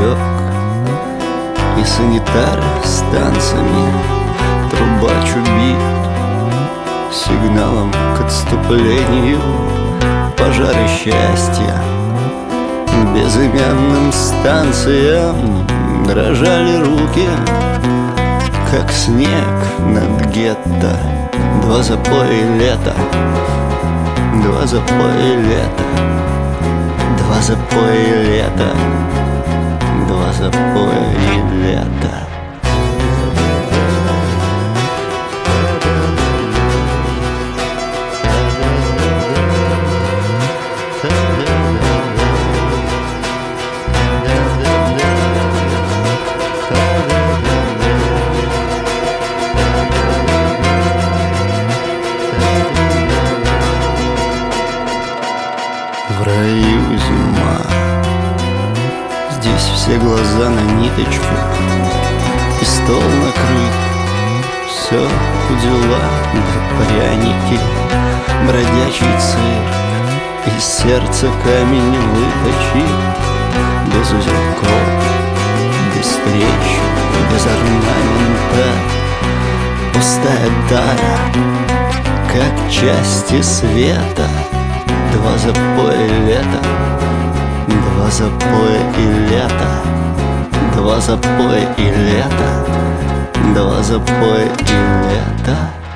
городок, и санитары с танцами, трубач убит сигналом к отступлению. Пожары счастья безымянным станциям дрожали руки, как снег над гетто. Два запоя и лето, два запоя и лето, два запоя и лето, два запоя и лето. В раю зима, здесь все глаза на ниточку, и стол накрыт, все дела да пряники, бродячий цирк, из сердца камень выточит, без узелков, без встреч, без орнамента, пустая тара, как части света. Два запоя и лето, два запоя и лето, два запоя и лето, два запоя и лето.